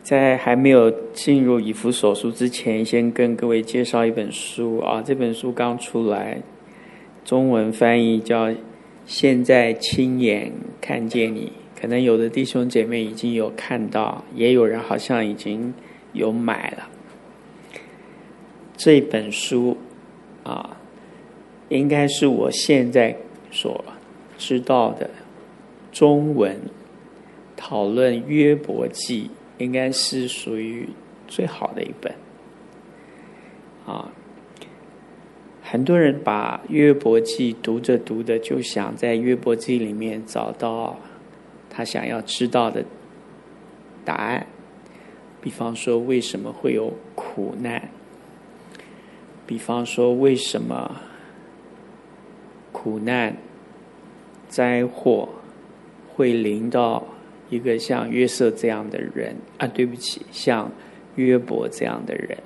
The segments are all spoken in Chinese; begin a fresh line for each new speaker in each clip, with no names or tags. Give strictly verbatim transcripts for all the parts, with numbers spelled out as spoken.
在还没有进入以弗所书之前，先跟各位介绍一本书啊。这本书刚出来，中文翻译叫《现在亲眼看见你》，可能有的弟兄姐妹已经有看到，也有人好像已经有买了。这本书啊，应该是我现在所知道的中文讨论约伯记，应该是属于最好的一本啊。很多人把约伯记读着读着，就想在约伯记里面找到他想要知道的答案，比方说为什么会有苦难，比方说为什么苦难灾祸会临到一个像约瑟这样的人啊，对不起，像约伯这样的人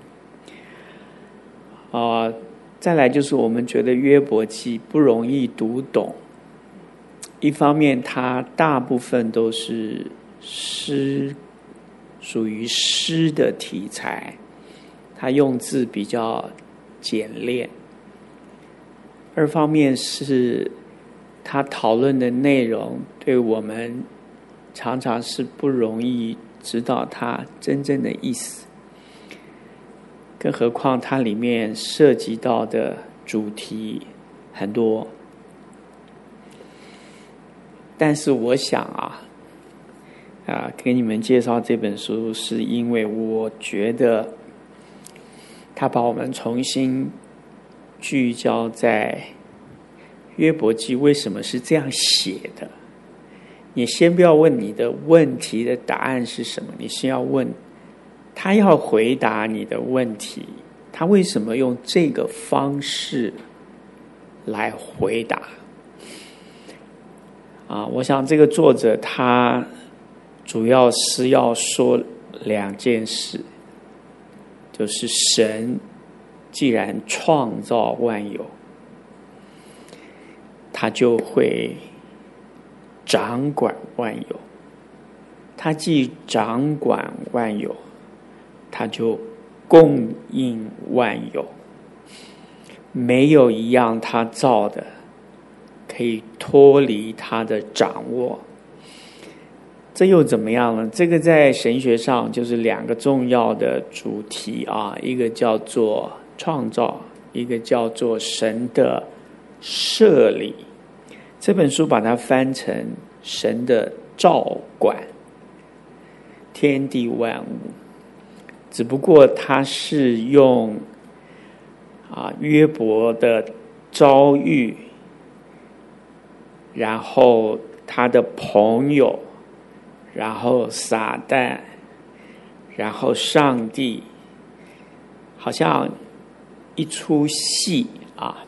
啊、呃。再来就是我们觉得约伯记不容易读懂，一方面它大部分都是诗，属于诗的题材，它用字比较简练；二方面是它讨论的内容对我们常常是不容易知道它真正的意思，更何况它里面涉及到的主题很多。但是我想啊，啊，给你们介绍这本书，是因为我觉得它把我们重新聚焦在约伯记为什么是这样写的。你先不要问你的问题的答案是什么，你先要问他要回答你的问题，他为什么用这个方式来回答啊？我想这个作者他主要是要说两件事，就是神既然创造万有，他就会掌管万有，他既掌管万有，他就供应万有，没有一样他造的可以脱离他的掌握。这又怎么样呢？这个在神学上就是两个重要的主题啊，一个叫做创造，一个叫做神的设立。这本书把它翻成神的照管天地万物，只不过他是用啊约伯的遭遇，然后他的朋友，然后撒旦，然后上帝，好像一出戏啊。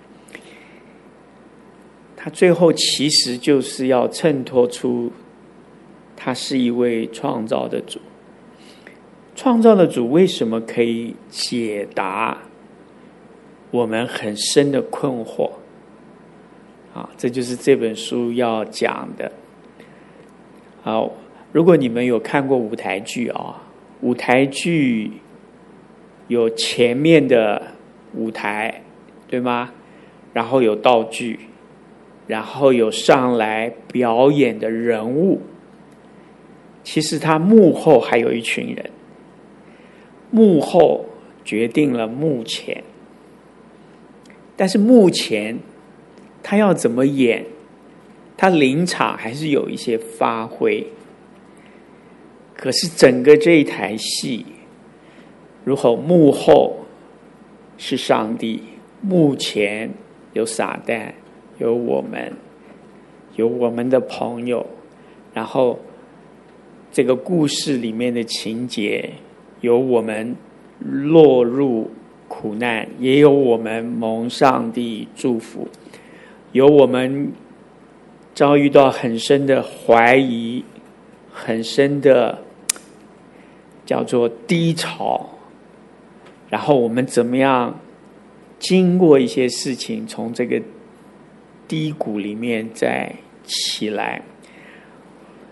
他最后其实就是要衬托出他是一位创造的主。创造的主为什么可以解答我们很深的困惑啊？这就是这本书要讲的。好，如果你们有看过舞台剧啊，舞台剧有前面的舞台，对吗？然后有道具，然后有上来表演的人物，其实他幕后还有一群人，幕后决定了幕前，但是幕前他要怎么演，他临场还是有一些发挥。可是整个这一台戏，如果幕后是上帝，幕前有撒旦，有我们，有我们的朋友，然后这个故事里面的情节，有我们落入苦难，也有我们蒙上帝祝福，有我们遭遇到很深的怀疑，很深的叫做低潮，然后我们怎么样经过一些事情，从这个低谷里面再起来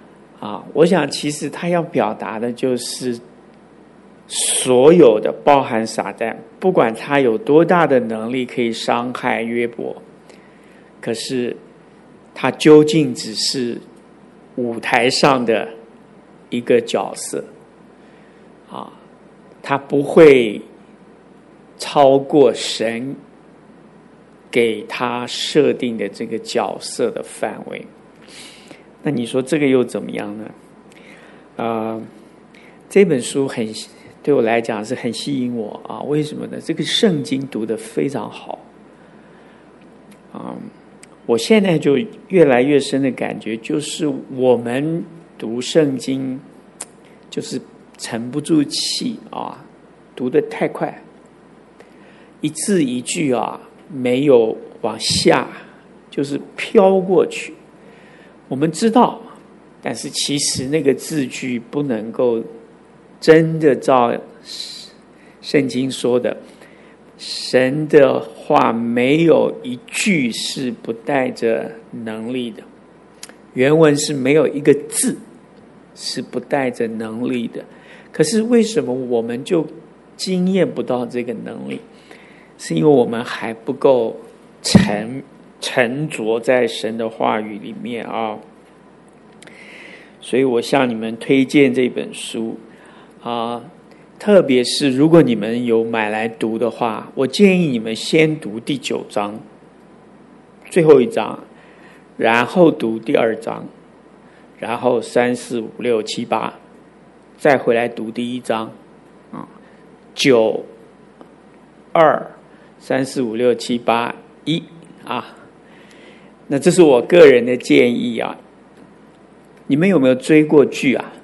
啊，我想其实他要表达的就是所有的，包含撒旦，不管他有多大的能力可以伤害约伯，可是他究竟只是舞台上的一个角色啊，他不会超过神给他设定的这个角色的范围。那你说这个又怎么样呢？啊、呃，这本书很对我来讲是很吸引我啊，为什么呢？这个圣经读得非常好啊、呃，我现在就越来越深的感觉，就是我们读圣经就是沉不住气啊，读得太快，一字一句啊没有往下，就是飘过去。我们知道，但是其实那个字句不能够真的照圣经说的，神的话没有一句是不带着能力的，原文是没有一个字是不带着能力的。可是为什么我们就经验不到这个能力？是因为我们还不够沉沉着在神的话语里面啊。所以我向你们推荐这本书啊，特别是如果你们有买来读的话，我建议你们先读第九章最后一章，然后读第二章，然后三四五六七八，再回来读第一章啊，九二三四五六七八一啊，那这是我个人的建议啊。你们有没有追过剧啊？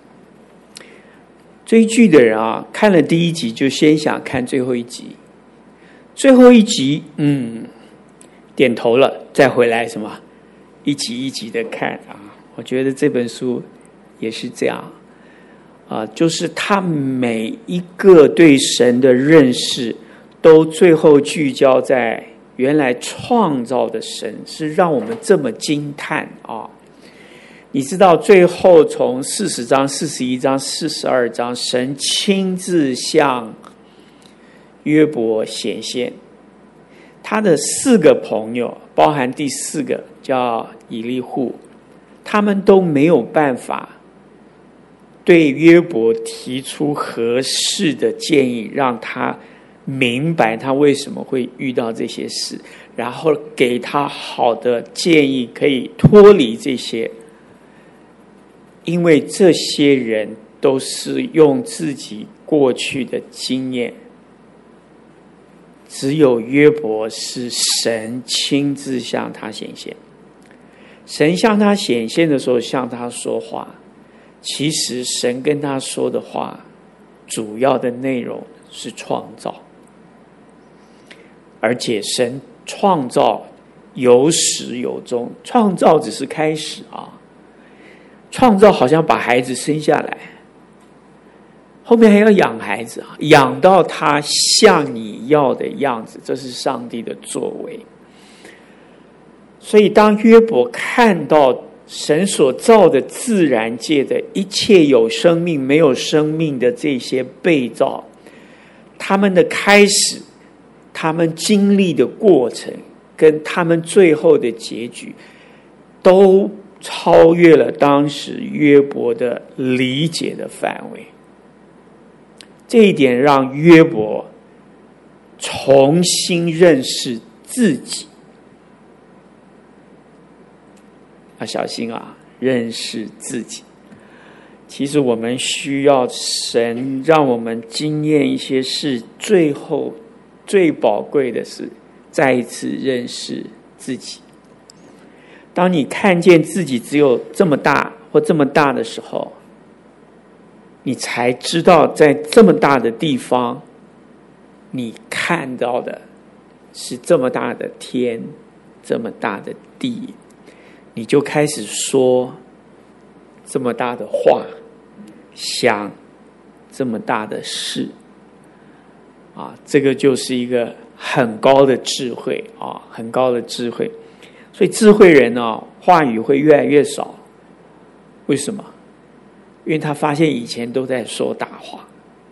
追剧的人啊，看了第一集就先想看最后一集，最后一集嗯点头了，再回来什么一集一集的看啊。我觉得这本书也是这样啊，就是他每一个对神的认识都最后聚焦在原来创造的神是让我们这么惊叹啊。你知道最后从四十章、四十一章、四十二章，神亲自向约伯显现，他的四个朋友，包含第四个叫以利户，他们都没有办法对约伯提出合适的建议，让他明白他为什么会遇到这些事，然后给他好的建议，可以脱离这些。因为这些人都是用自己过去的经验，只有约伯是神亲自向他显现。神向他显现的时候，向他说话，其实神跟他说的话主要的内容是创造，而且神创造有始有终，创造只是开始啊。创造好像把孩子生下来，后面还要养孩子啊，养到他像你要的样子，这是上帝的作为。所以当约伯看到神所造的自然界的一切有生命没有生命的这些被造，他们的开始，他们经历的过程，跟他们最后的结局，都超越了当时约伯的理解的范围。这一点让约伯重新认识自己。要小心啊，认识自己。其实我们需要神让我们经验一些事，最后最宝贵的是再一次认识自己。当你看见自己只有这么大或这么大的时候，你才知道在这么大的地方，你看到的是这么大的天，这么大的地，你就开始说这么大的话，想这么大的事啊，这个就是一个很高的智慧啊，很高的智慧。所以智慧人呢、哦，话语会越来越少。 为什么？因为他发现以前都在说大话。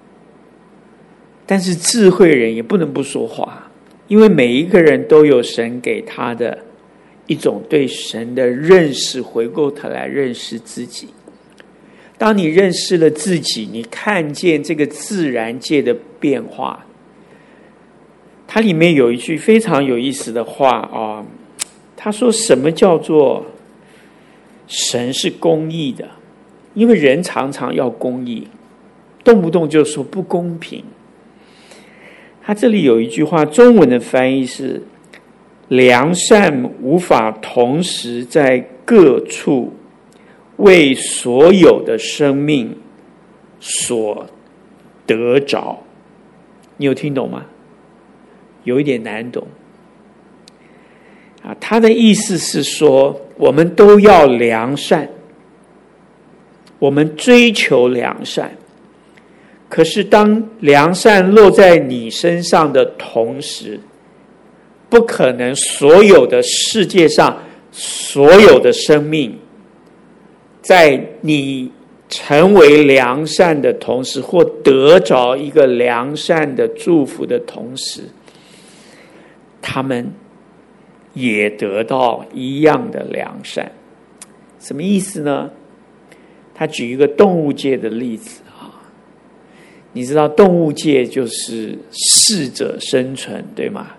但是智慧人也不能不说话，因为每一个人都有神给他的一种对神的认识，回过头来认识自己。当你认识了自己，你看见这个自然界的变化。它里面有一句非常有意思的话啊，他说什么叫做神是公义的？因为人常常要公义，动不动就说不公平。他这里有一句话，中文的翻译是：良善无法同时在各处为所有的生命所得着。你有听懂吗？有一点难懂啊。他的意思是说，我们都要良善，我们追求良善。可是当良善落在你身上的同时，不可能所有的世界上所有的生命，在你成为良善的同时，或得着一个良善的祝福的同时，他们也得到一样的良善。什么意思呢？他举一个动物界的例子啊，你知道动物界就是适者生存，对吗？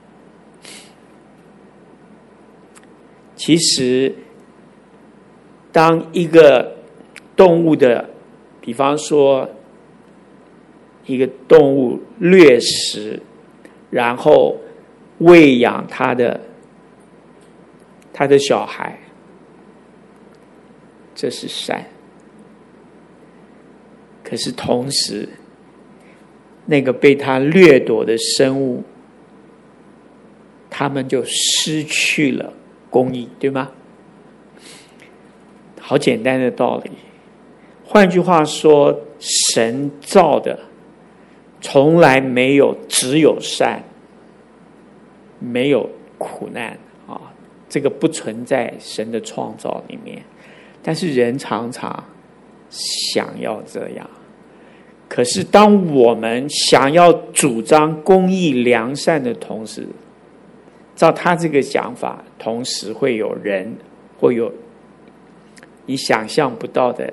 其实当一个动物的，比方说一个动物掠食，然后喂养他的他的小孩，这是善。可是同时，那个被他掠夺的生物，他们就失去了公义，对吗？好简单的道理。换句话说，神造的从来没有只有善，没有苦难啊，这个不存在神的创造里面。但是人常常想要这样。可是当我们想要主张公义良善的同时，照他这个讲法，同时会有人，会有你想象不到的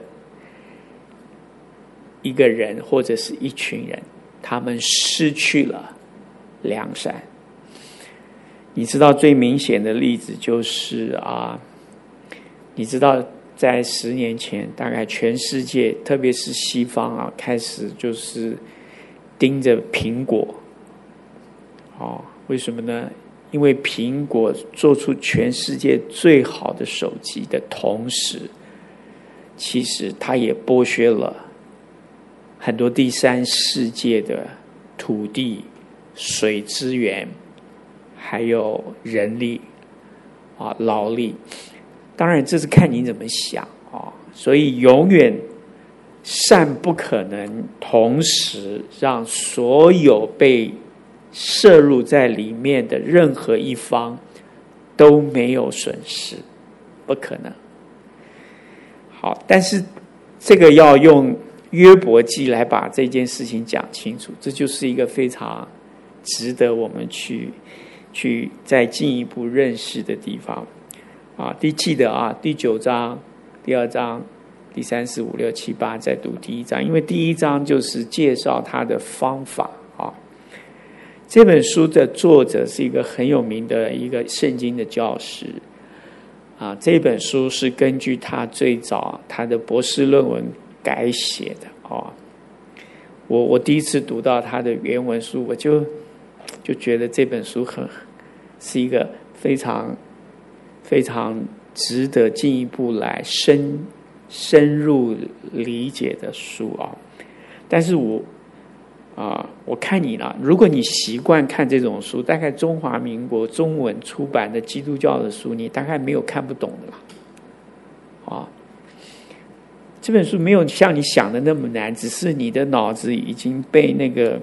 一个人或者是一群人，他们失去了良善。你知道最明显的例子就是啊，你知道在十年前，大概全世界，特别是西方啊，开始就是盯着苹果。哦，为什么呢？因为苹果做出全世界最好的手机的同时，其实它也剥削了很多第三世界的土地、水资源，还有人力啊、劳力。当然，这是看你怎么想啊。所以，永远善不可能同时让所有被摄入在里面的任何一方都没有损失，不可能。好，但是这个要用约伯记来把这件事情讲清楚，这就是一个非常值得我们去去再进一步认识的地方啊。第记得啊，第九章、第二章、第三、四、五、六、七、八，再读第一章，因为第一章就是介绍他的方法啊。这本书的作者是一个很有名的一个圣经的教师啊，这本书是根据他最早他的博士论文改写的啊。我我第一次读到他的原文书，我就就觉得这本书很是一个非常非常值得进一步来深深入理解的书啊。但是我啊，我看你了。如果你习惯看这种书，大概中华民国中文出版的基督教的书，你大概没有看不懂的啦。啊，这本书没有像你想的那么难，只是你的脑子已经被那个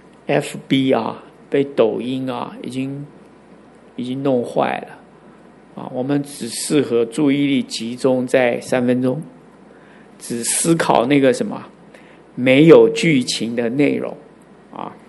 F B 啊，被抖音啊，已经已经弄坏了啊，我们只适合注意力集中在三分钟，只思考那个什么没有剧情的内容啊。